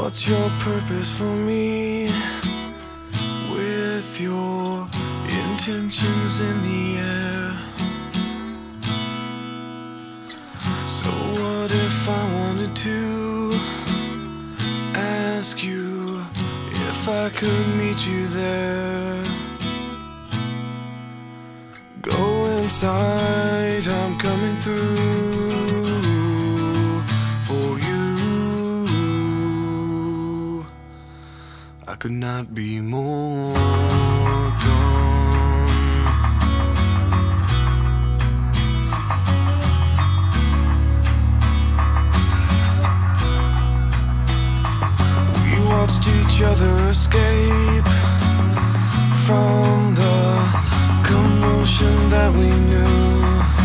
What's your purpose for me? With your intentions in the air. So what if I wanted to ask you if I could meet you there? Go inside, I'm coming through for you. I could not be more gone. We watched each other escape from the commotion that we knew.